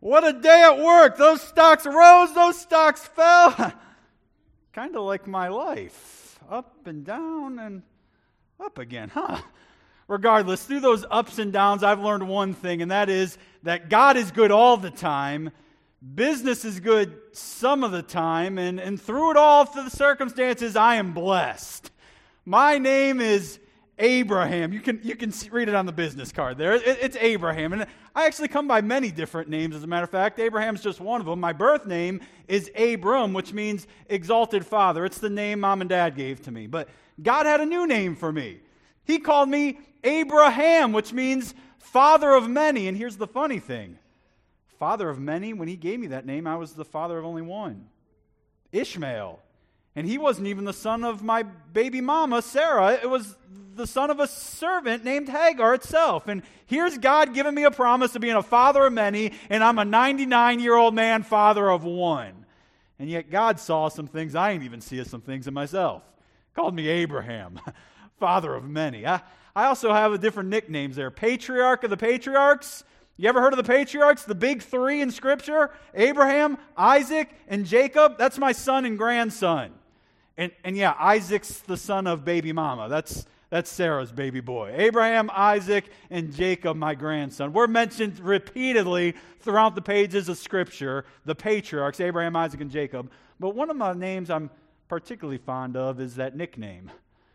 What a day at work. Those stocks rose, those stocks fell. Kind of like my life. Up and down and up again, huh? Regardless, through those ups and downs, I've learned one thing, and that is that God is good all the time. Business is good some of the time, and through it all, through the circumstances, I am blessed. My name is Abraham. You can read it on the business card there. It's Abraham. And I actually come by many different names, as a matter of fact. Abraham's just one of them. My birth name is Abram, which means exalted father. It's the name mom and dad gave to me. But God had a new name for me. He called me Abraham, which means father of many. And here's the funny thing. Father of many, when he gave me that name, I was the father of only one, Ishmael. And he wasn't even the son of my baby mama, Sarah. It was the son of a servant named Hagar itself. And here's God giving me a promise of being a father of many, and I'm a 99-year-old man, father of one. And yet God saw some things I ain't even see some things in myself. Called me Abraham, father of many. I also have different nicknames there. Patriarch of the patriarchs. You ever heard of the patriarchs? The big three in Scripture? Abraham, Isaac, and Jacob. That's my son and grandson. And yeah, Isaac's the son of baby mama. That's Sarah's baby boy. Abraham, Isaac, and Jacob, my grandson. We're mentioned repeatedly throughout the pages of Scripture, the patriarchs, Abraham, Isaac, and Jacob. But one of my names I'm particularly fond of is that nickname,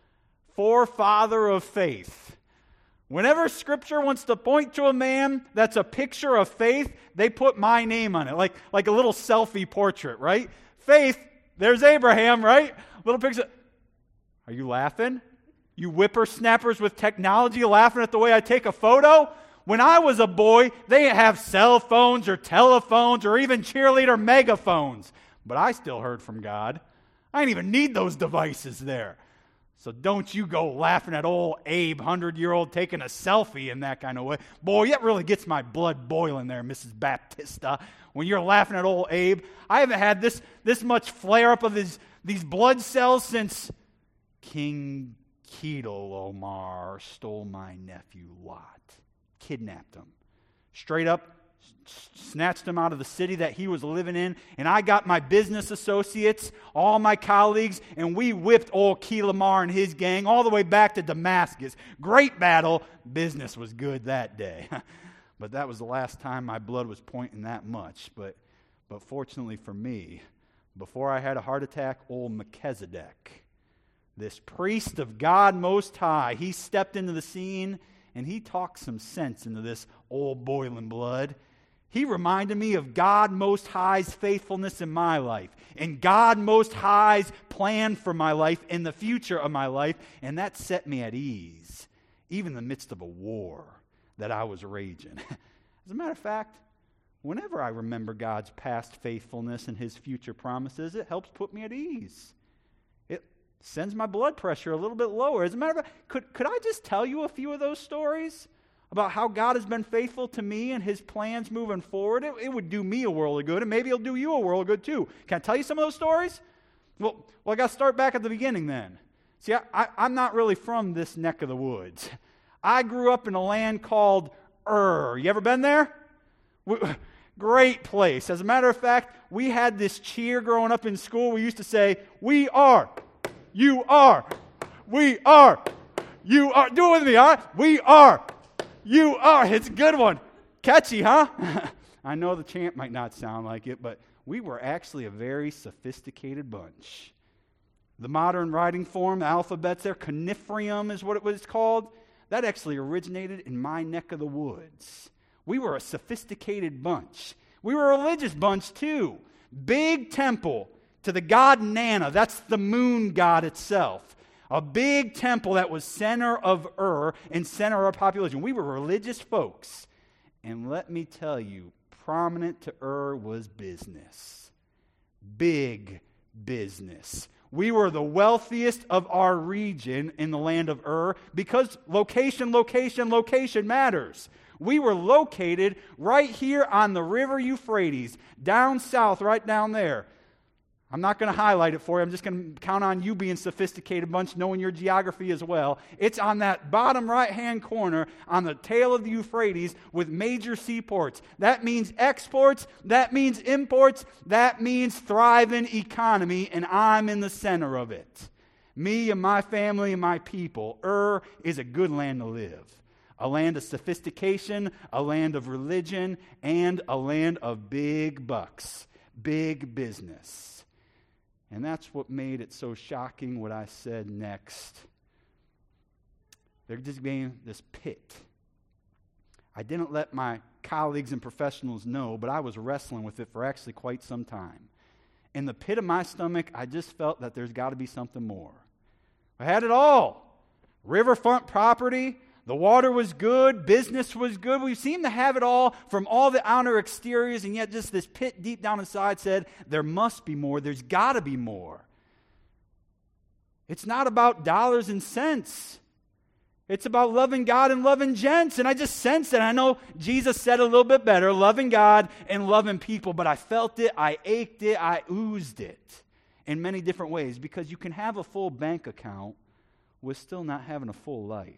forefather of faith. Whenever Scripture wants to point to a man that's a picture of faith, they put my name on it, like a little selfie portrait, right? Faith, there's Abraham, right? Little picture. Are you laughing? You whippersnappers with technology laughing at the way I take a photo? When I was a boy, they didn't have cell phones or telephones or even cheerleader megaphones. But I still heard from God. I didn't even need those devices there. So don't you go laughing at old Abe, 100-year-old, taking a selfie in that kind of way. Boy, that really gets my blood boiling there, Mrs. Baptista. When you're laughing at old Abe, I haven't had this much flare-up of these blood cells since King Kedorlaomer stole my nephew Lot. Kidnapped him. Straight up, snatched him out of the city that he was living in, and I got my business associates, all my colleagues, and we whipped old Kedorlaomer and his gang all the way back to Damascus. Great battle. Business was good that day. But that was the last time my blood was pointing that much. But fortunately for me, before I had a heart attack, old Melchizedek, this priest of God Most High, he stepped into the scene, and he talked some sense into this old boiling blood. He reminded me of God Most High's faithfulness in my life, and God Most High's plan for my life and the future of my life, and that set me at ease, even in the midst of a war that I was raging. As a matter of fact, whenever I remember God's past faithfulness and His future promises, it helps put me at ease. It sends my blood pressure a little bit lower. As a matter of fact, could I just tell you a few of those stories about how God has been faithful to me and His plans moving forward? It would do me a world of good, and maybe it'll do you a world of good too. Can I tell you some of those stories? Well, I got to start back at the beginning then. See, I'm not really from this neck of the woods. I grew up in a land called Ur. You ever been there? Great place. As a matter of fact, we had this cheer growing up in school. We used to say, "We are, you are, we are, you are." Do it with me, all right? We are, you are. It's a good one. Catchy, huh? I know the chant might not sound like it, but we were actually a very sophisticated bunch. The modern writing form, the alphabets there, cuneiform is what it was called. That actually originated in my neck of the woods. We were a sophisticated bunch. We were a religious bunch too. Big temple to the god Nana. That's the moon god itself. A big temple that was center of Ur and center of population. We were religious folks. And let me tell you, prominent to Ur was business. Big business. We were the wealthiest of our region in the land of Ur because location matters. We were located right here on the river Euphrates, down south, right down there. I'm not going to highlight it for you. I'm just going to count on you being sophisticated bunch, knowing your geography as well. It's on that bottom right-hand corner on the tail of the Euphrates with major seaports. That means exports. That means imports. That means thriving economy, and I'm in the center of it. Me and my family and my people. Is a good land to live. A land of sophistication, a land of religion, and a land of big bucks, big business. And that's what made it so shocking what I said next. There just being this pit. I didn't let my colleagues and professionals know, but I was wrestling with it for actually quite some time. In the pit of my stomach, I just felt that there's got to be something more. I had it all. Riverfront property. The water was good, business was good. We seemed to have it all from all the outer exteriors, and yet just this pit deep down inside said, there must be more. There's got to be more. It's not about dollars and cents. It's about loving God and loving gents. And I just sensed it. I know Jesus said a little bit better, loving God and loving people, but I felt it, I ached it, I oozed it in many different ways, because you can have a full bank account with still not having a full life.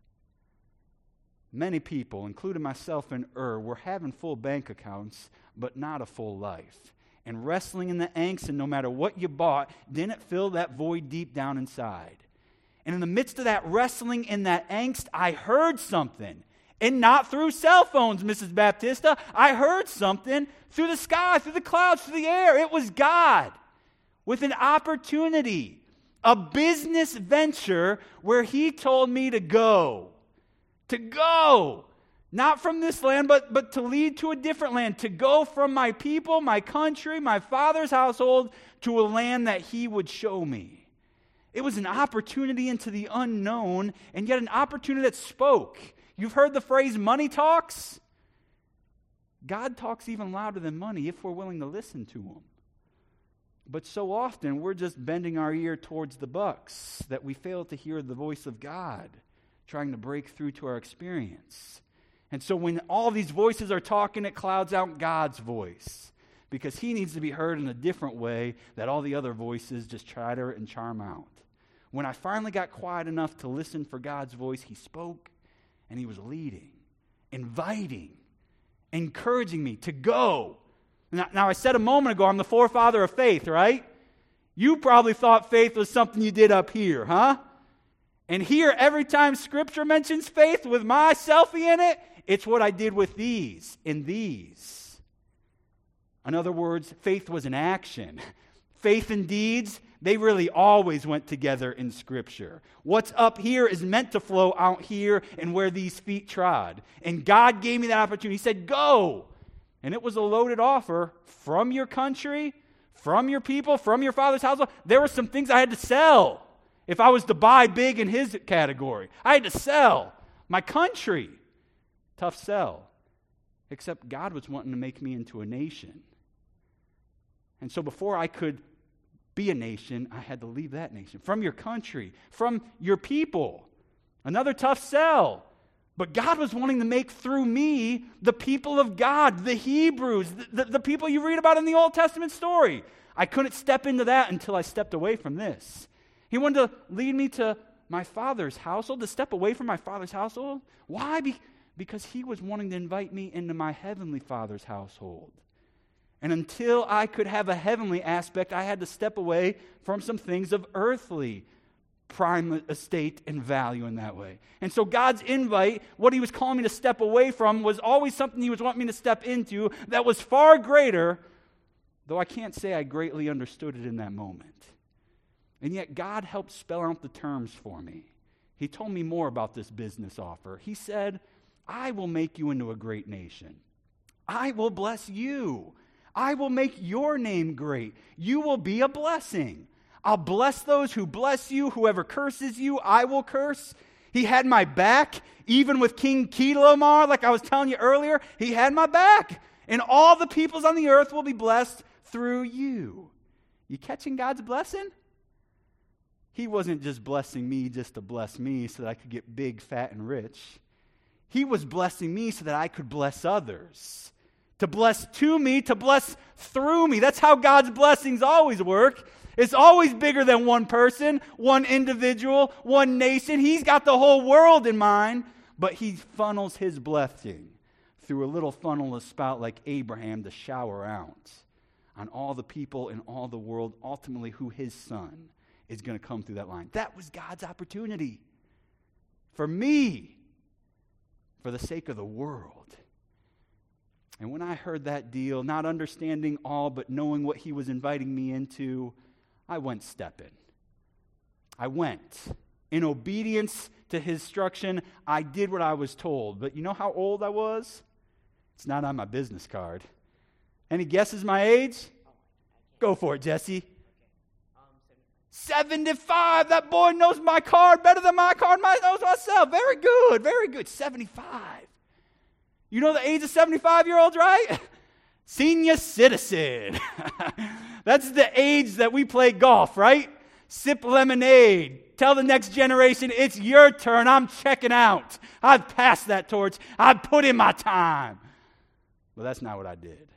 Many people, including myself and were having full bank accounts, but not a full life. And wrestling in the angst, and no matter what you bought, didn't fill that void deep down inside. And in the midst of that wrestling in that angst, I heard something. And not through cell phones, Mrs. Baptista. I heard something through the sky, through the clouds, through the air. It was God with an opportunity, a business venture where He told me to go. To go, not from this land, but to lead to a different land. To go from my people, my country, my father's household, to a land that He would show me. It was an opportunity into the unknown, and yet an opportunity that spoke. You've heard the phrase, money talks? God talks even louder than money if we're willing to listen to Him. But so often, we're just bending our ear towards the bucks that we fail to hear the voice of God trying to break through to our experience. And so when all these voices are talking, it clouds out God's voice, because He needs to be heard in a different way that all the other voices just chatter and charm out. When I finally got quiet enough to listen for God's voice, He spoke, and He was leading, inviting, encouraging me to go. Now I said a moment ago, I'm the forefather of faith, right? You probably thought faith was something you did up here, huh? And here, every time Scripture mentions faith with my selfie in it, it's what I did with these, in these. In other words, faith was an action. Faith and deeds, they really always went together in Scripture. What's up here is meant to flow out here and where these feet trod. And God gave me that opportunity. He said, go. And it was a loaded offer from your country, from your people, from your father's household. There were some things I had to sell. If I was to buy big in His category, I had to sell my country. Tough sell. Except God was wanting to make me into a nation. And so before I could be a nation, I had to leave that nation. From your country, from your people. Another tough sell. But God was wanting to make through me the people of God, the Hebrews, the people you read about in the Old Testament story. I couldn't step into that until I stepped away from this. He wanted to lead me to my father's household, to step away from my father's household. Why? Because He was wanting to invite me into my heavenly Father's household. And until I could have a heavenly aspect, I had to step away from some things of earthly prime estate and value in that way. And so God's invite, what He was calling me to step away from, was always something He was wanting me to step into that was far greater, though I can't say I greatly understood it in that moment. And yet God helped spell out the terms for me. He told me more about this business offer. He said, I will make you into a great nation. I will bless you. I will make your name great. You will be a blessing. I'll bless those who bless you. Whoever curses you, I will curse. He had my back, even with King Kedorlaomer, like I was telling you earlier. He had my back. And all the peoples on the earth will be blessed through you. You catching God's blessing? He wasn't just blessing me just to bless me so that I could get big, fat, and rich. He was blessing me so that I could bless others. To bless to me, to bless through me. That's how God's blessings always work. It's always bigger than one person, one individual, one nation. He's got the whole world in mind, but he funnels his blessing through a little funnel spout like Abraham to shower out on all the people in all the world, ultimately who his son is going to come through that line. That was God's opportunity for me, for the sake of the world. And when I heard that deal, not understanding all, but knowing what he was inviting me into, I went stepping. I went. In obedience to his instruction, I did what I was told. But you know how old I was? It's not on my business card. Any guesses my age? Go for it, Jesse. 75. That boy knows my card better than my card knows myself. Very good, very good. 75. You know the age of 75-year-olds, right? Senior citizen. That's the age that we play golf, right? Sip lemonade. Tell the next generation, it's your turn. I'm checking out. I've passed that torch. I've put in my time. Well, that's not what I did.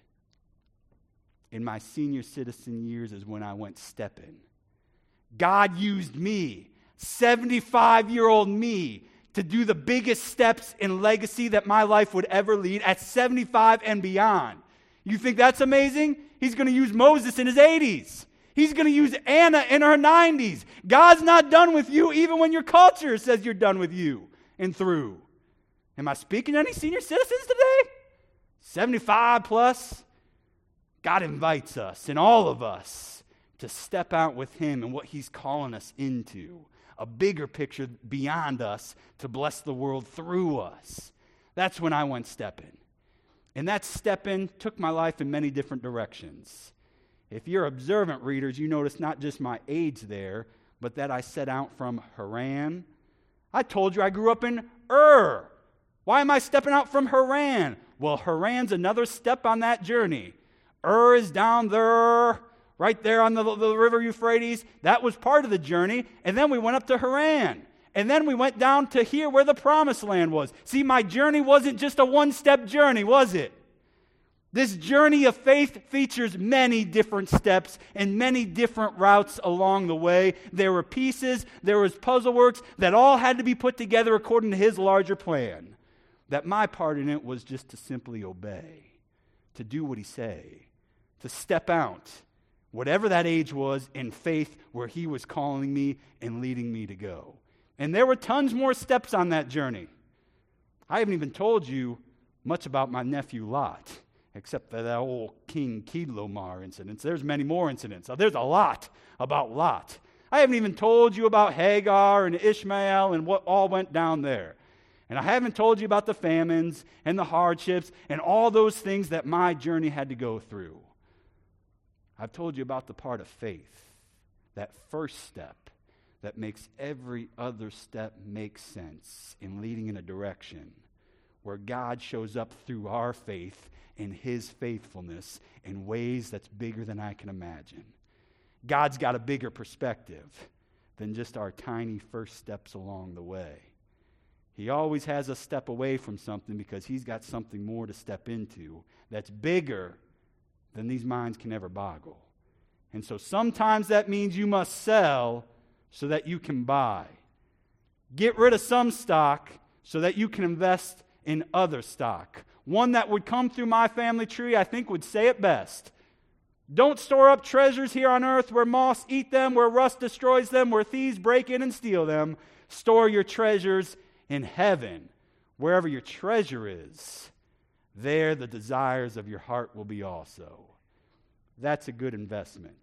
In my senior citizen years is when I went stepping. God used me, 75-year-old me, to do the biggest steps in legacy that my life would ever lead at 75 and beyond. You think that's amazing? He's going to use Moses in his 80s. He's going to use Anna in her 90s. God's not done with you even when your culture says you're done with you and through. Am I speaking to any senior citizens today? 75 plus? God invites us and all of us to step out with him and what he's calling us into. A bigger picture beyond us to bless the world through us. That's when I went stepping. And that stepping took my life in many different directions. If you're observant readers, you notice not just my age there, but that I set out from Haran. I told you I grew up in Ur. Why am I stepping out from Haran? Well, Haran's another step on that journey. Ur is down there, right there on the river Euphrates. That was part of the journey. And then we went up to Haran. And then we went down to here where the promised land was. See, my journey wasn't just a one-step journey, was it? This journey of faith features many different steps and many different routes along the way. There were pieces, there was puzzle works that all had to be put together according to his larger plan. That my part in it was just to simply obey, to do what he say, to step out, whatever that age was, in faith where he was calling me and leading me to go. And there were tons more steps on that journey. I haven't even told you much about my nephew Lot, except for that old King Kedlomar incident. There's many more incidents. There's a lot about Lot. I haven't even told you about Hagar and Ishmael and what all went down there. And I haven't told you about the famines and the hardships and all those things that my journey had to go through. I've told you about the part of faith, that first step that makes every other step make sense in leading in a direction where God shows up through our faith in his faithfulness in ways that's bigger than I can imagine. God's got a bigger perspective than just our tiny first steps along the way. He always has us step away from something because he's got something more to step into that's bigger than these minds can ever boggle. And so sometimes that means you must sell so that you can buy. Get rid of some stock so that you can invest in other stock. One that would come through my family tree, I think, would say it best. Don't store up treasures here on earth where moths eat them, where rust destroys them, where thieves break in and steal them. Store your treasures in heaven. Wherever your treasure is, there the desires of your heart will be also. That's a good investment.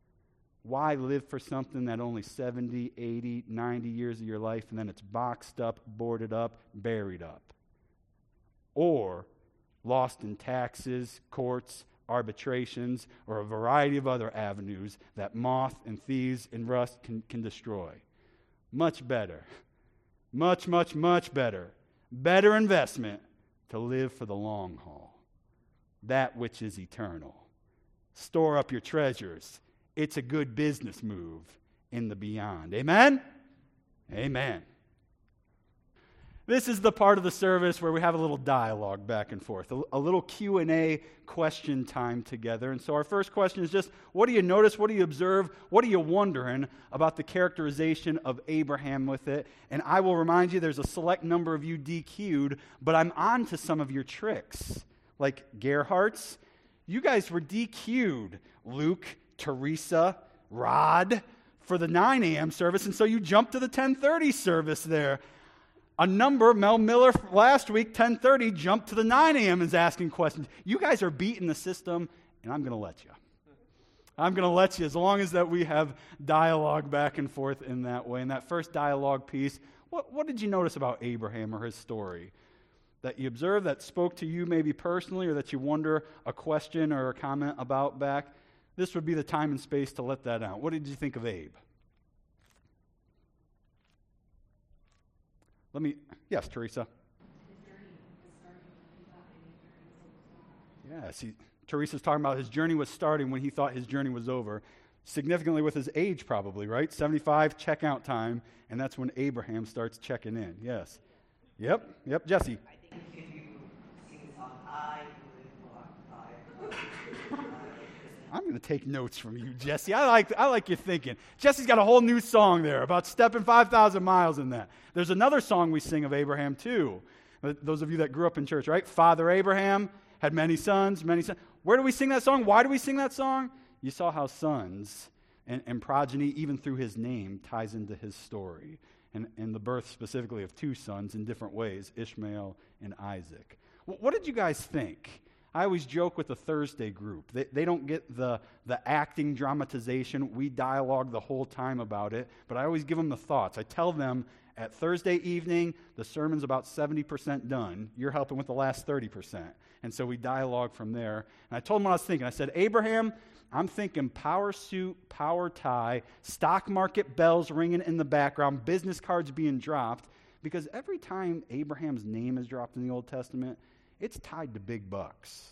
Why live for something that only 70, 80, 90 years of your life and then it's boxed up, boarded up, buried up? Or lost in taxes, courts, arbitrations, or a variety of other avenues that moth and thieves and rust can destroy. Much better. Much, much, much better. Better investment to live for the long haul. That which is eternal. Store up your treasures. It's a good business move in the beyond. Amen? Amen. This is the part of the service where we have a little dialogue back and forth, a little Q&A question time together. And so our first question is just, what do you notice? What do you observe? What are you wondering about the characterization of Abraham with it? And I will remind you, there's a select number of you DQ'd, but I'm on to some of your tricks. Like Gerhardt's, you guys were DQ'd. Luke, Teresa, Rod, for the 9 a.m. service, and so you jumped to the 10:30 service there. A number, Mel Miller last week, 10:30, jumped to the 9 a.m. and is asking questions. You guys are beating the system, and I'm going to let you. I'm going to let you as long as that we have dialogue back and forth in that way. In that first dialogue piece, what did you notice about Abraham or his story that you observed that spoke to you maybe personally or that you wonder a question or a comment about back? This would be the time and space to let that out. What did you think of Abe? Yes, Teresa. Yeah, see, Teresa's talking about his journey was starting when he thought his journey was over. Significantly with his age probably, right? 75, checkout time, and that's when Abraham starts checking in. Yes. Yep, Jesse. I think if you sing the song, I live by fire. I'm going to take notes from you, Jesse. I like your thinking. Jesse's got a whole new song there about stepping 5,000 miles in that. There's another song we sing of Abraham, too. Those of you that grew up in church, right? Father Abraham had many sons. Where do we sing that song? Why do we sing that song? You saw how sons and progeny, even through his name, ties into his story. And the birth specifically of 2 sons in different ways, Ishmael and Isaac. What did you guys think? I always joke with the Thursday group. They don't get the acting dramatization. We dialogue the whole time about it, but I always give them the thoughts. I tell them at Thursday evening, the sermon's about 70% done. You're helping with the last 30%. And so we dialogue from there. And I told them what I was thinking. I said, Abraham, I'm thinking power suit, power tie, stock market bells ringing in the background, business cards being dropped, because every time Abraham's name is dropped in the Old Testament, it's tied to big bucks.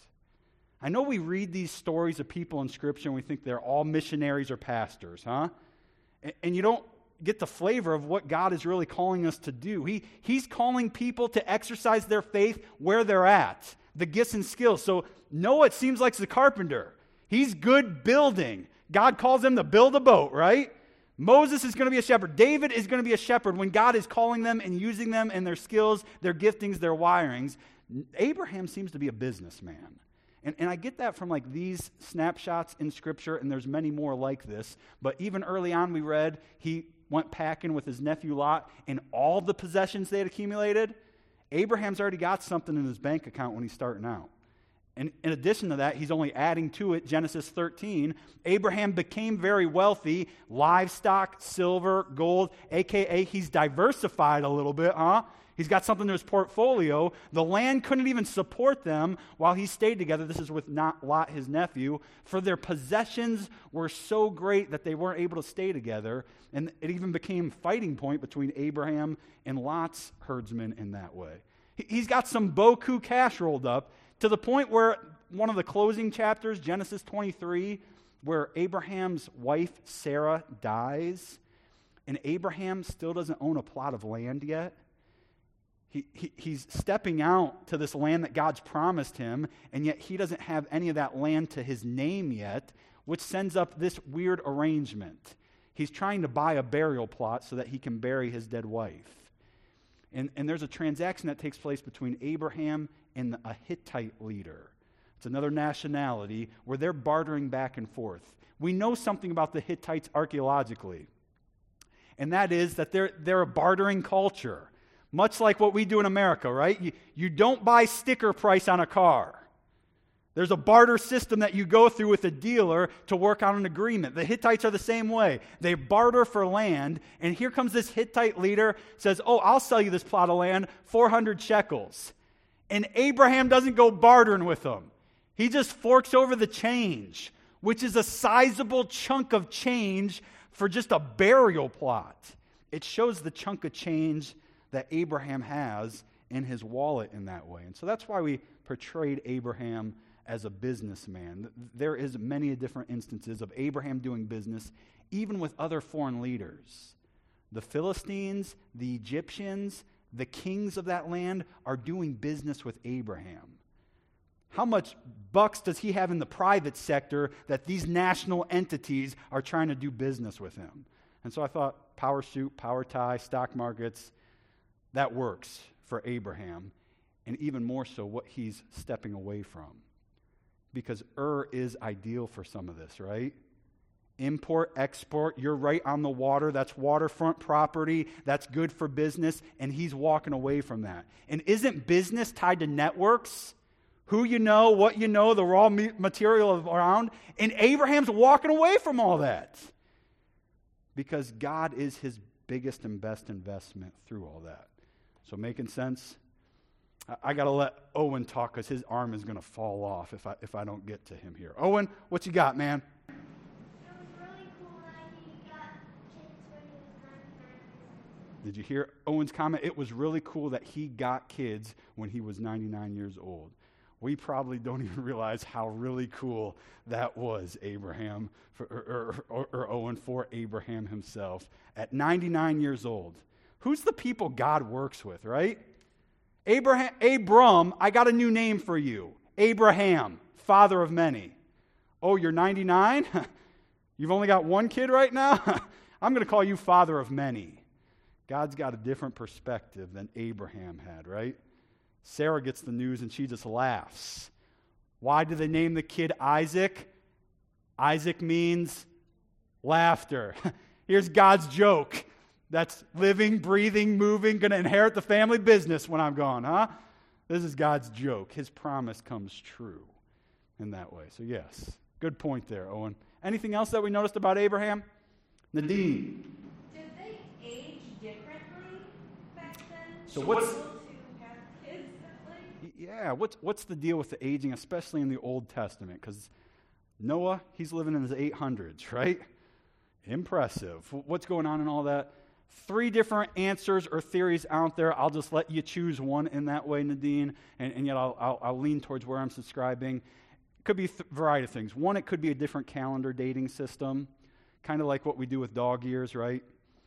I know we read these stories of people in Scripture and we think they're all missionaries or pastors, huh? And you don't get the flavor of what God is really calling us to do. He's calling people to exercise their faith where they're at, the gifts and skills. So Noah, it seems like, is a carpenter. He's good building. God calls him to build a boat, right? Moses is going to be a shepherd. David is going to be a shepherd when God is calling them and using them and their skills, their giftings, their wirings. Abraham seems to be a businessman. And I get that from like these snapshots in Scripture, and there's many more like this. But even early on we read he went packing with his nephew Lot and all the possessions they had accumulated. Abraham's already got something in his bank account when he's starting out. And in addition to that, he's only adding to it, Genesis 13. Abraham became very wealthy, livestock, silver, gold, a.k.a. he's diversified a little bit, huh? He's got something in his portfolio. The land couldn't even support them while he stayed together. This is with Lot, his nephew. For their possessions were so great that they weren't able to stay together. And it even became fighting point between Abraham and Lot's herdsmen in that way. He's got some beaucoup cash rolled up to the point where one of the closing chapters, Genesis 23, where Abraham's wife Sarah dies, and Abraham still doesn't own a plot of land yet. He's stepping out to this land that God's promised him, and yet he doesn't have any of that land to his name yet, which sends up this weird arrangement. He's trying to buy a burial plot so that he can bury his dead wife. And there's a transaction that takes place between Abraham and a Hittite leader. It's another nationality where they're bartering back and forth. We know something about the Hittites archaeologically, and that is that they're a bartering culture. Much like what we do in America, right? You don't buy sticker price on a car. There's a barter system that you go through with a dealer to work out an agreement. The Hittites are the same way. They barter for land, and here comes this Hittite leader, says, I'll sell you this plot of land, 400 shekels. And Abraham doesn't go bartering with them. He just forks over the change, which is a sizable chunk of change for just a burial plot. It shows the chunk of change that Abraham has in his wallet in that way. And so that's why we portrayed Abraham as a businessman. There is many different instances of Abraham doing business, even with other foreign leaders. The Philistines, the Egyptians, the kings of that land are doing business with Abraham. How much bucks does he have in the private sector that these national entities are trying to do business with him? And so I thought power suit, power tie, stock markets, that works for Abraham. And even more so what he's stepping away from. Because is ideal for some of this, right? Import, export, you're right on the water. That's waterfront property. That's good for business. And he's walking away from that. And isn't business tied to networks? Who you know, what you know, the raw material around. And Abraham's walking away from all that. Because God is his biggest and best investment through all that. So making sense? I got to let Owen talk because his arm is going to fall off if I don't get to him here. Owen, what you got, man? It was really cool that he got kids when he was 99. Did you hear Owen's comment? It was really cool that he got kids when he was 99 years old. We probably don't even realize how really cool that was, Abraham, or Owen, for Abraham himself. At 99 years old. Who's the people God works with, right? Abram, I got a new name for you. Abraham, father of many. Oh, you're 99? You've only got one kid right now? I'm going to call you father of many. God's got a different perspective than Abraham had, right? Sarah gets the news and she just laughs. Why do they name the kid Isaac? Isaac means laughter. Here's God's joke. That's living, breathing, moving, going to inherit the family business when I'm gone, huh? This is God's joke. His promise comes true in that way. So yes, good point there, Owen. Anything else that we noticed about Abraham? Nadine. Did they age differently back then? So what's... Able to have kids that late? Yeah, what's the deal with the aging, especially in the Old Testament? Because Noah, he's living in his 800s, right? Impressive. What's going on in all that? 3 different answers or theories out there. I'll just let you choose one in that way, Nadine, and yet I'll lean towards where I'm subscribing. It could be a variety of things. One, it could be a different calendar dating system, kind of like what we do with dog years, right?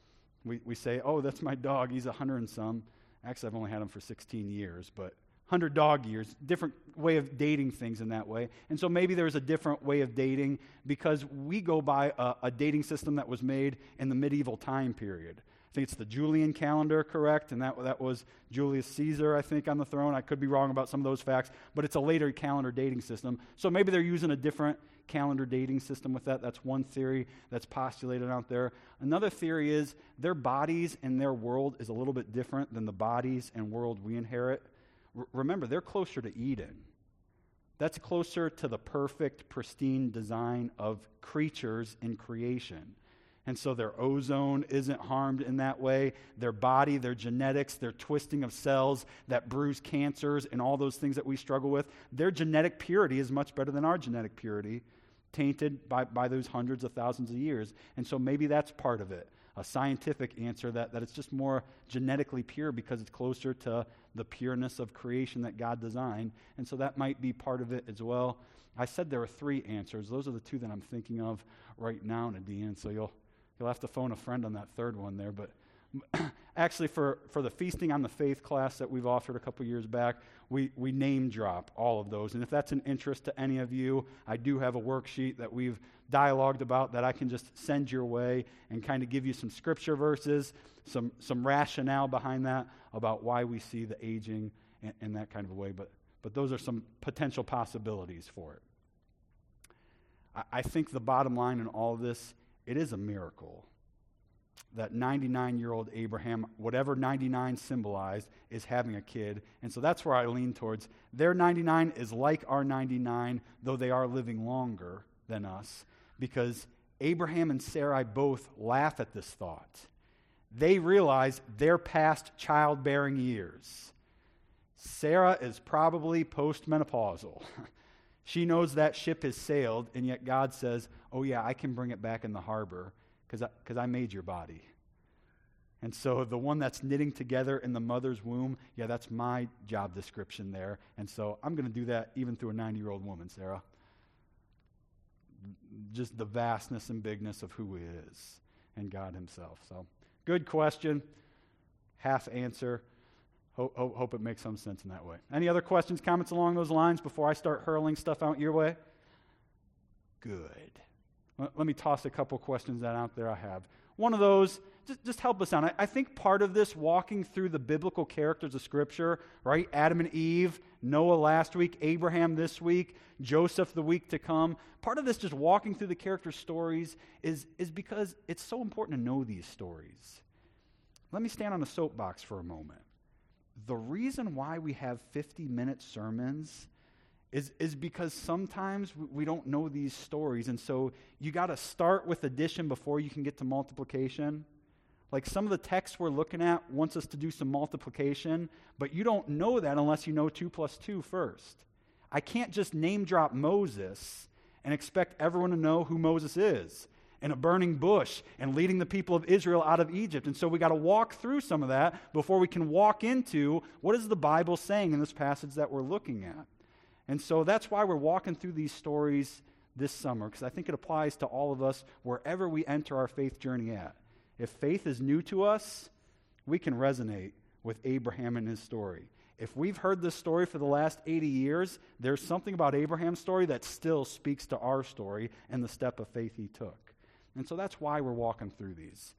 We say, oh, that's my dog. He's 100 and some. Actually, I've only had him for 16 years, but 100 dog years, different way of dating things in that way. And so maybe there's a different way of dating because we go by a dating system that was made in the medieval time period. I think it's the Julian calendar, correct? And that was Julius Caesar, I think, on the throne. I could be wrong about some of those facts, but it's a later calendar dating system. So maybe they're using a different calendar dating system with that. That's one theory that's postulated out there. Another theory is their bodies and their world is a little bit different than the bodies and world we inherit. Remember, they're closer to Eden. That's closer to the perfect, pristine design of creatures in creation. And so their ozone isn't harmed in that way. Their body, their genetics, their twisting of cells that bruise cancers and all those things that we struggle with, their genetic purity is much better than our genetic purity, tainted by those hundreds of thousands of years. And so maybe that's part of it, a scientific answer that it's just more genetically pure because it's closer to the pureness of creation that God designed. And so that might be part of it as well. I said there were 3 answers. Those are the 2 that I'm thinking of right now, Nadine. So you'll have to phone a friend on that 3rd one there. But actually, for the Feasting on the Faith class that we've offered a couple years back, we name drop all of those. And if that's an interest to any of you, I do have a worksheet that we've dialogued about that I can just send your way and kind of give you some scripture verses, some rationale behind that about why we see the aging in that kind of a way. But those are some potential possibilities for it. I think the bottom line in all of this, it is a miracle that 99-year-old Abraham, whatever 99 symbolized, is having a kid. And so that's where I lean towards. Their 99 is like our 99, though they are living longer than us, because Abraham and Sarai both laugh at this thought. They realize they're past childbearing years. Sarah is probably postmenopausal. She knows that ship has sailed, and yet God says, oh yeah, I can bring it back in the harbor because I made your body. And so the one that's knitting together in the mother's womb, yeah, that's my job description there. And so I'm going to do that even through a 90-year-old woman, Sarah. Just the vastness and bigness of who he is and God himself. So good question, half answer. Hope it makes some sense in that way. Any other questions, comments along those lines before I start hurling stuff out your way? Good. Let me toss a couple questions that out there I have. One of those, just help us out. I think part of this, walking through the biblical characters of Scripture, right? Adam and Eve, Noah last week, Abraham this week, Joseph the week to come. Part of this, just walking through the character stories, is because it's so important to know these stories. Let me stand on a soapbox for a moment. The reason why we have 50-minute sermons is because sometimes we don't know these stories, and so you got to start with addition before you can get to multiplication. Like some of the texts we're looking at wants us to do some multiplication, but you don't know that unless you know 2 + 2 first. I can't just name drop Moses and expect everyone to know who Moses is, in a burning bush and leading the people of Israel out of Egypt. And so we got to walk through some of that before we can walk into what is the Bible saying in this passage that we're looking at. And so that's why we're walking through these stories this summer, because I think it applies to all of us wherever we enter our faith journey at. If faith is new to us, we can resonate with Abraham and his story. If we've heard this story for the last 80 years, there's something about Abraham's story that still speaks to our story and the step of faith he took. And so that's why we're walking through these.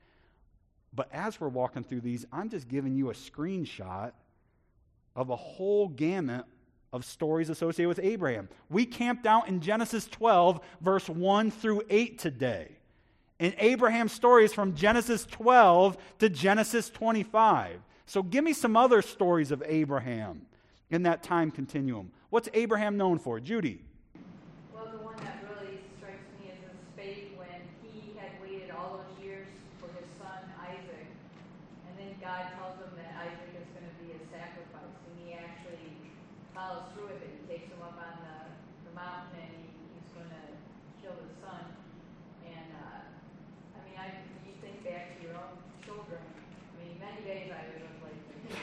But as we're walking through these, I'm just giving you a screenshot of a whole gamut of stories associated with Abraham. We camped out in Genesis 12, verse 1 through 8 today. And Abraham's story is from Genesis 12 to Genesis 25. So give me some other stories of Abraham in that time continuum. What's Abraham known for? Judy? Well, the one that really strikes me is his faith when he had waited all those years for his son Isaac. And then God tells him that Isaac is going to be his sacrifice. And he actually follows through with it. He takes him up on the mountain and he's going to kill his son. And, you think back to your own children. I mean, many days I was like,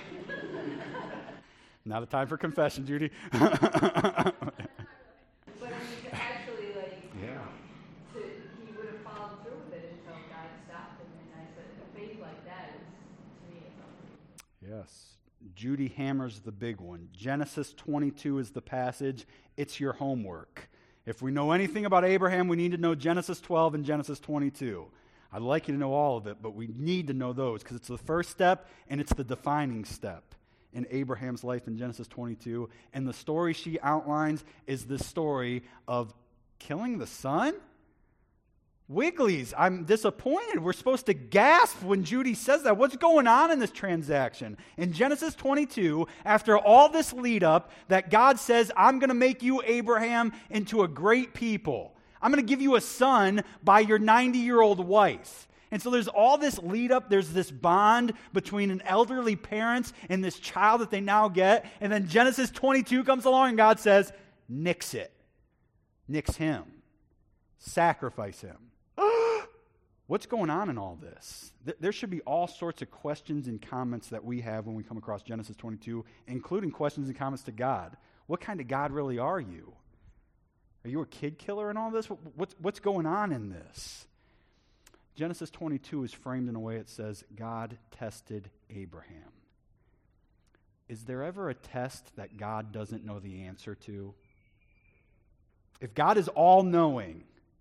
Not a time for confession, Judy. but I mean, actually, he would have followed through with it until God stopped him. And I said, a faith like that is, to me, it's unbelievable. Yes. Judy hammers the big one. Genesis 22 is the passage. It's your homework. If we know anything about Abraham, we need to know Genesis 12 and Genesis 22. I'd like you to know all of it, but we need to know those because it's the first step and it's the defining step in Abraham's life in Genesis 22. And the story she outlines is the story of killing the son? Wigglies, I'm disappointed. We're supposed to gasp when Judy says that. What's going on in this transaction? In Genesis 22, after all this lead up, that God says, I'm going to make you, Abraham, into a great people. I'm going to give you a son by your 90-year-old wife. And so there's all this lead up. There's this bond between an elderly parent and this child that they now get. And then Genesis 22 comes along and God says, nix it. Nix him. Sacrifice him. What's going on in all this? There should be all sorts of questions and comments that we have when we come across Genesis 22, including questions and comments to God. What kind of God really are you? Are you a kid killer in all this? What's going on in this? Genesis 22 is framed in a way it says, God tested Abraham. Is there ever a test that God doesn't know the answer to? If God is all-knowing,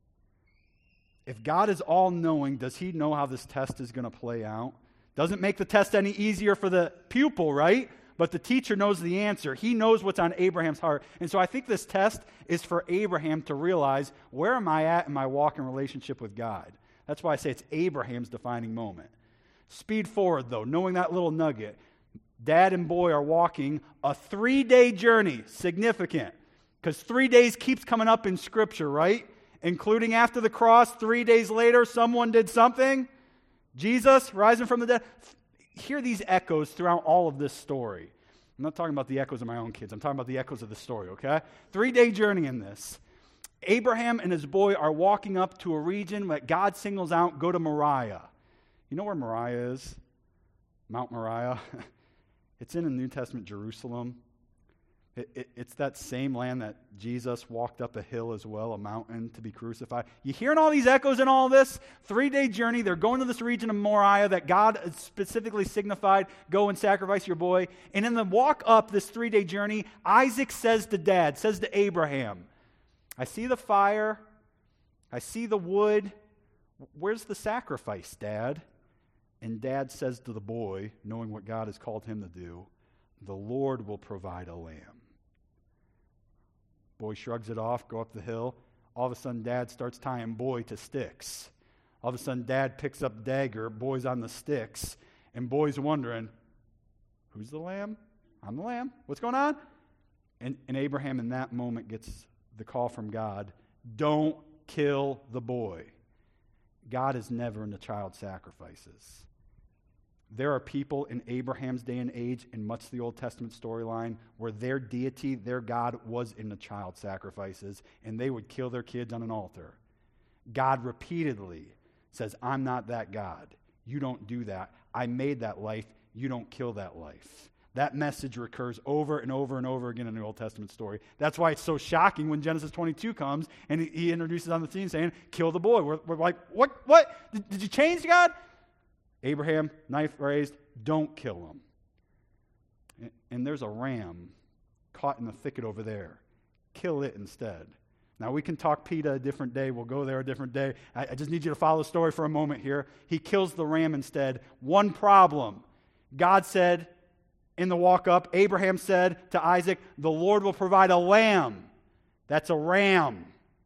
does he know how this test is going to play out? Doesn't make the test any easier for the pupil, right? But the teacher knows the answer. He knows what's on Abraham's heart. And so I think this test is for Abraham to realize, where am I at in my walk in relationship with God? That's why I say it's Abraham's defining moment. Speed forward, though, knowing that little nugget. Dad and boy are walking a 3-day journey. Significant. Because 3 days keeps coming up in Scripture, right? Including after the cross, 3 days later, someone did something. Jesus rising from the dead. Hear these echoes throughout all of this story. I'm not talking about the echoes of my own kids. I'm talking about the echoes of the story, okay? 3-day journey in this. Abraham and his boy are walking up to a region that God singles out, go to Moriah. You know where Moriah is? Mount Moriah. It's in the New Testament Jerusalem. It's that same lamb that Jesus walked up a hill as well, a mountain, to be crucified. You hearing all these echoes in all this? 3-day journey. They're going to this region of Moriah that God specifically signified, go and sacrifice your boy. And in the walk up this 3-day journey, Isaac says to Abraham, I see the fire. I see the wood. Where's the sacrifice, Dad? And Dad says to the boy, knowing what God has called him to do, the Lord will provide a lamb. Boy shrugs it off, go up the hill. All of a sudden, Dad starts tying boy to sticks. All of a sudden, Dad picks up dagger, boy's on the sticks, and boy's wondering, who's the lamb? I'm the lamb. What's going on? And Abraham in that moment gets the call from God, don't kill the boy. God is never into child sacrifices. There are people in Abraham's day and age, in much of the Old Testament storyline, where their deity, their God, was into child sacrifices, and they would kill their kids on an altar. God repeatedly says, I'm not that God. You don't do that. I made that life. You don't kill that life. That message recurs over and over and over again in the Old Testament story. That's why it's so shocking when Genesis 22 comes and he introduces on the scene saying, kill the boy. We're like, what? Did you change, God? Abraham, knife raised, don't kill him. And there's a ram caught in the thicket over there. Kill it instead. Now, we can talk PETA a different day. We'll go there a different day. I just need you to follow the story for a moment here. He kills the ram instead. One problem. God said in the walk up, Abraham said to Isaac, the Lord will provide a lamb. That's a ram.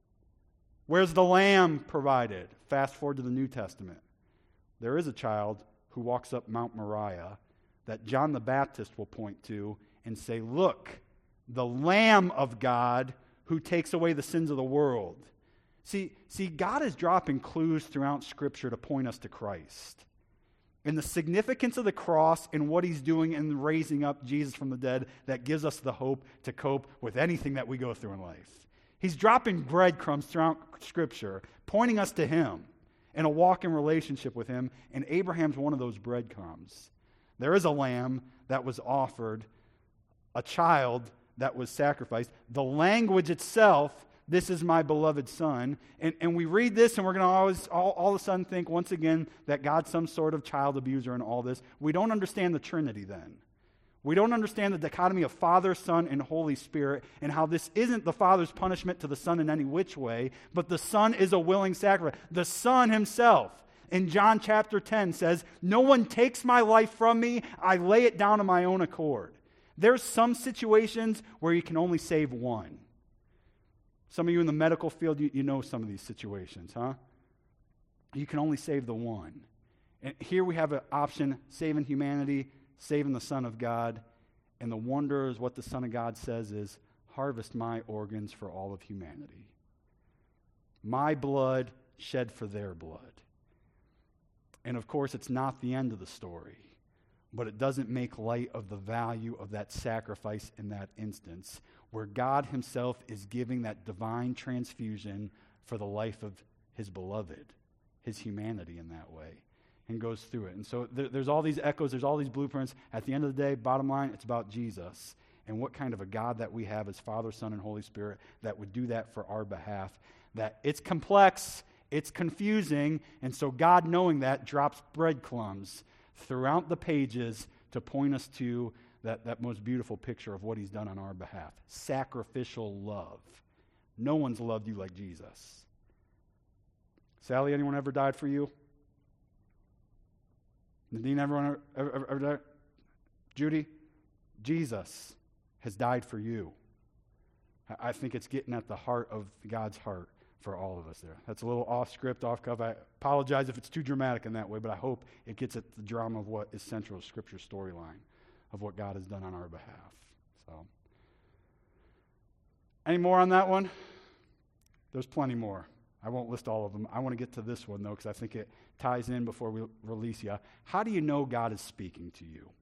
Where's the lamb provided? Fast forward to the New Testament. There is a child who walks up Mount Moriah that John the Baptist will point to and say, look, the Lamb of God who takes away the sins of the world. See, God is dropping clues throughout Scripture to point us to Christ. And the significance of the cross and what he's doing in raising up Jesus from the dead, that gives us the hope to cope with anything that we go through in life. He's dropping breadcrumbs throughout Scripture, pointing us to him and a walk in relationship with him, and Abraham's one of those breadcrumbs. There is a lamb that was offered, a child that was sacrificed. The language itself, this is my beloved son, and we read this and we're going to always all of a sudden think once again that God's some sort of child abuser in all this. We don't understand the Trinity then. We don't understand the dichotomy of Father, Son, and Holy Spirit, and how this isn't the Father's punishment to the Son in any which way, but the Son is a willing sacrifice. The Son himself, in John chapter 10, says, no one takes my life from me, I lay it down on my own accord. There's some situations where you can only save one. Some of you in the medical field, you know some of these situations, huh? You can only save the one. And here we have an option, saving humanity, saving the Son of God, and the wonder is what the Son of God says is, harvest my organs for all of humanity. My blood shed for their blood. And of course, it's not the end of the story, but it doesn't make light of the value of that sacrifice in that instance, where God himself is giving that divine transfusion for the life of his beloved, his humanity in that way. And goes through it. And so there's all these echoes, there's all these blueprints. At the end of the day, bottom line, it's about Jesus and what kind of a God that we have as Father, Son, and Holy Spirit that would do that for our behalf. That it's complex, it's confusing, and so God, knowing that, drops breadcrumbs throughout the pages to point us to that most beautiful picture of what he's done on our behalf. Sacrificial love. No one's loved you like Jesus. Sally, anyone ever died for you? Nadine, everyone ever died? Judy, Jesus has died for you. I think it's getting at the heart of God's heart for all of us there. That's a little off script, off cuff. I apologize if it's too dramatic in that way, but I hope it gets at the drama of what is central to Scripture's storyline of what God has done on our behalf. So, any more on that one? There's plenty more. I won't list all of them. I want to get to this one, though, because I think it ties in before we release you. How do you know God is speaking to you?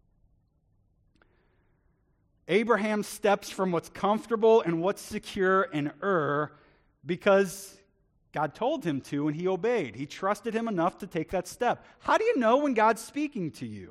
Abraham steps from what's comfortable and what's secure in Ur because God told him to, and he obeyed. He trusted him enough to take that step. How do you know when God's speaking to you?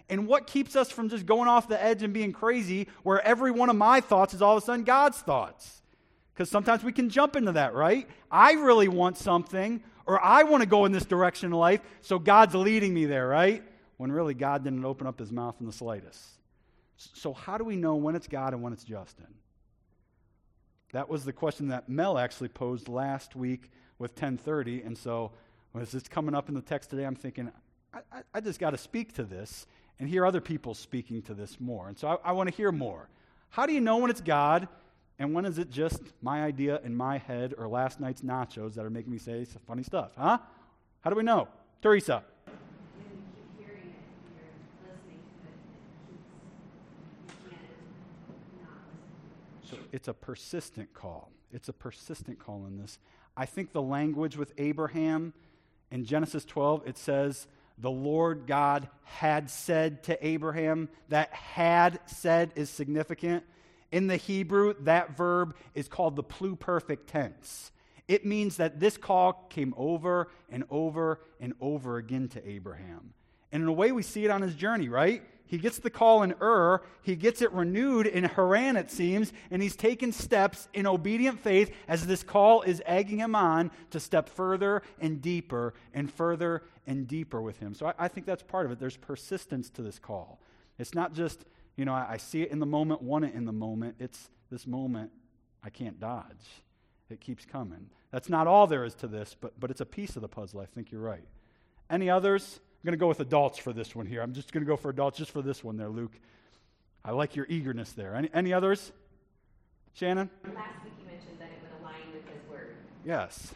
And what keeps us from just going off the edge and being crazy where every one of my thoughts is all of a sudden God's thoughts? Because sometimes we can jump into that, right? I really want something, or I want to go in this direction in life, so God's leading me there, right? When really God didn't open up his mouth in the slightest. So how do we know when it's God and when it's Justin? That was the question that Mel actually posed last week with 10:30, and so as it's coming up in the text today, I'm thinking, I just got to speak to this and hear other people speaking to this more. And so I want to hear more. How do you know when it's God, and when is it just my idea in my head or last night's nachos that are making me say some funny stuff, huh? How do we know? Teresa. You keep hearing it, you're listening to it, you can't not listen. So it's a persistent call. It's a persistent call in this. I think the language with Abraham in Genesis 12, it says, the Lord God had said to Abraham. That had said is significant. In the Hebrew, that verb is called the pluperfect tense. It means that this call came over and over and over again to Abraham. And in a way, we see it on his journey, right? He gets the call in Ur, he gets it renewed in Haran, it seems, and he's taken steps in obedient faith as this call is egging him on to step further and deeper with him. So I think that's part of it. There's persistence to this call. It's not just, I see it in the moment, want it in the moment. It's this moment I can't dodge. It keeps coming. That's not all there is to this, but it's a piece of the puzzle. I think you're right. Any others? I'm going to go with adults for this one here. I'm just going to go for adults just for this one there, Luke. I like your eagerness there. Any others? Shannon? Last week you mentioned that it would align with his word. Yes.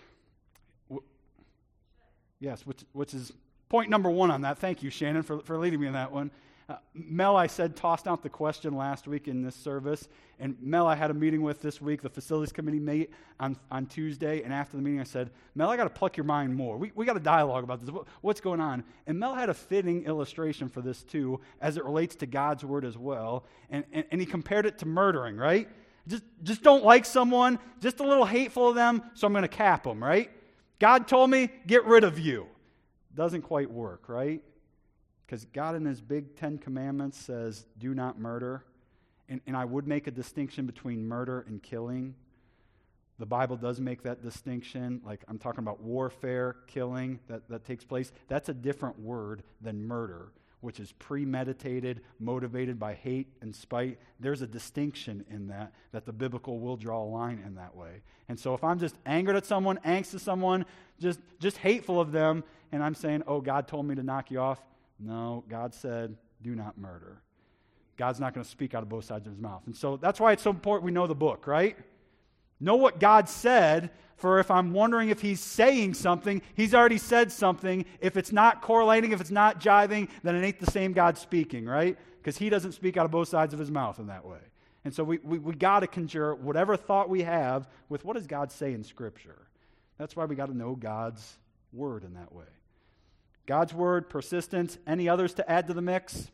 Yes, which is point number one on that. Thank you, Shannon, for leading me in that one. Mel, I said, tossed out the question last week in this service. And Mel, I had a meeting with this week. The facilities committee met on Tuesday. And after the meeting, I said, Mel, I got to pluck your mind more. We got a dialogue about this. What's going on? And Mel had a fitting illustration for this, too, as it relates to God's word as well. And he compared it to murdering, right? Just don't like someone, just a little hateful of them, so I'm going to cap them, right? God told me, get rid of you. Doesn't quite work, right? Because God in his big 10 commandments says, do not murder. And I would make a distinction between murder and killing. The Bible does make that distinction. Like I'm talking about warfare, killing, that takes place. That's a different word than murder, which is premeditated, motivated by hate and spite. There's a distinction in that the biblical will draw a line in that way. And so if I'm just angered at someone, angst at someone, just hateful of them, and I'm saying, oh, God told me to knock you off, no, God said, do not murder. God's not going to speak out of both sides of his mouth. And so that's why it's so important we know the book, right? Know what God said, for if I'm wondering if he's saying something, he's already said something. If it's not correlating, if it's not jiving, then it ain't the same God speaking, right? Because he doesn't speak out of both sides of his mouth in that way. And so we got to conjure whatever thought we have with what does God say in Scripture. That's why we got to know God's word in that way. God's word, persistence. Any others to add to the mix?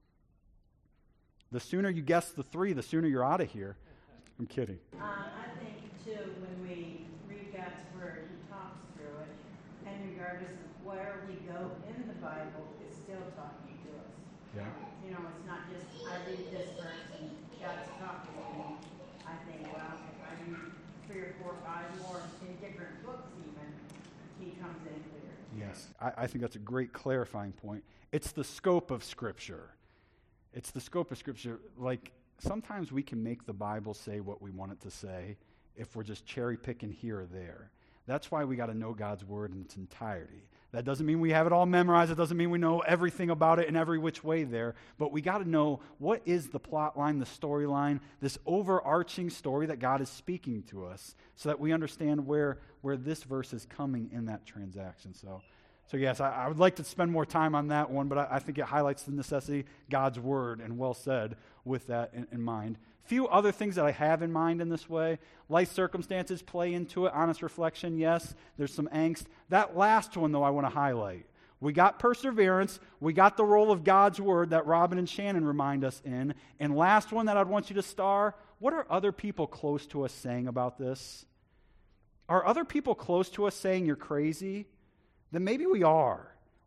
The sooner you guess the three, the sooner you're out of here. I'm kidding. I think, too, when we read God's word, he talks through it, and regardless of where we go in the Bible, it's still talking to us. Yeah. It's not just, I read this verse and God's talking to me. I think, well, if I read 3 or 4 or 5 more in different books even, he comes in clear. Yes, I think that's a great clarifying point. It's the scope of Scripture. It's the scope of Scripture. Like, sometimes we can make the Bible say what we want it to say if we're just cherry picking here or there. That's why we got to know God's word in its entirety. That doesn't mean we have it all memorized. It doesn't mean we know everything about it in every which way there. But we got to know what is the plot line, the storyline, this overarching story that God is speaking to us so that we understand where this verse is coming in that transaction. So yes, I would like to spend more time on that one, but I think it highlights the necessity, God's word, and well said with that in mind. Few other things that I have in mind in this way. Life circumstances play into it. Honest reflection, yes. There's some angst. That last one, though, I want to highlight. We got perseverance. We got the role of God's word that Robin and Shannon remind us in. And last one that I'd want you to star, what are other people close to us saying about this? Are other people close to us saying you're crazy? Then maybe we are.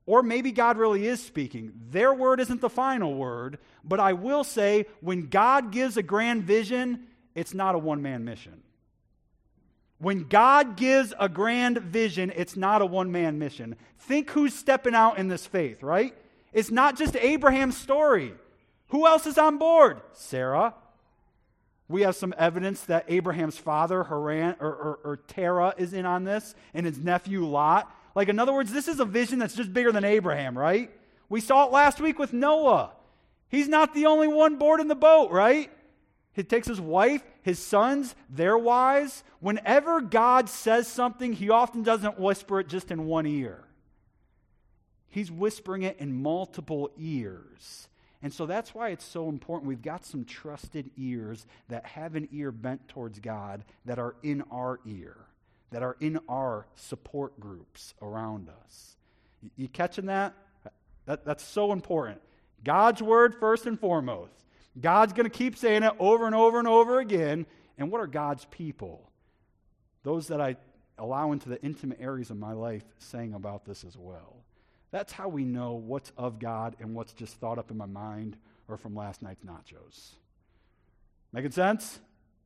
Or maybe God really is speaking. Their word isn't the final word, but I will say when God gives a grand vision, it's not a one-man mission. When God gives a grand vision, it's not a one-man mission. Think who's stepping out in this faith, right? It's not just Abraham's story. Who else is on board? Sarah. We have some evidence that Abraham's father, Haran, or Terah, is in on this, and his nephew Lot. Like, in other words, this is a vision that's just bigger than Abraham, right? We saw it last week with Noah. He's not the only one board in the boat, right? He takes his wife, his sons, their wives. Whenever God says something, he often doesn't whisper it just in one ear. He's whispering it in multiple ears. And so that's why it's so important. We've got some trusted ears that have an ear bent towards God that are in our ear, that are in our support groups around us. You catching that? That's so important. God's word first and foremost. God's going to keep saying it over and over and over again. And what are God's people? Those that I allow into the intimate areas of my life saying about this as well. That's how we know what's of God and what's just thought up in my mind or from last night's nachos. Making sense?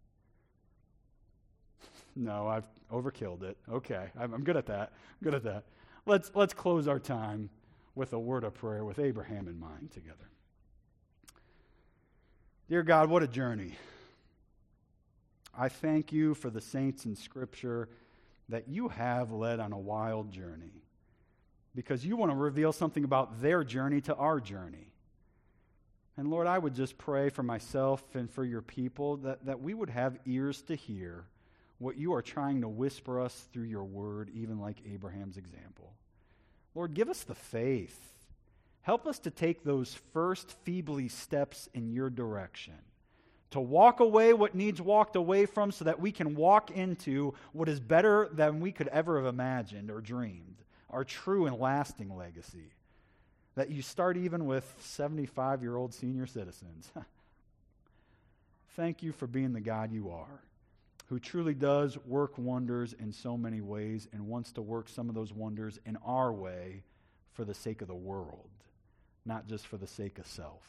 No, I've overkilled it. Okay, I'm good at that. I'm good at that. Let's close our time with a word of prayer with Abraham in mind together. Dear God, what a journey. I thank you for the saints in Scripture that you have led on a wild journey because you want to reveal something about their journey to our journey. And Lord, I would just pray for myself and for your people that we would have ears to hear what you are trying to whisper us through your word, even like Abraham's example. Lord, give us the faith. Help us to take those first feebly steps in your direction, to walk away what needs walked away from so that we can walk into what is better than we could ever have imagined or dreamed, our true and lasting legacy, that you start even with 75-year-old senior citizens. Thank you for being the God you are, who truly does work wonders in so many ways and wants to work some of those wonders in our way for the sake of the world, not just for the sake of self.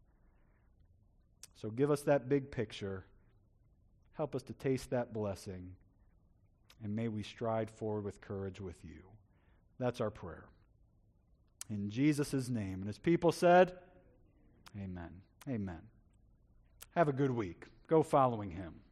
So give us that big picture. Help us to taste that blessing, and may we stride forward with courage with you. That's our prayer. In Jesus' name. And his people said, amen. Amen. Have a good week. Go following him.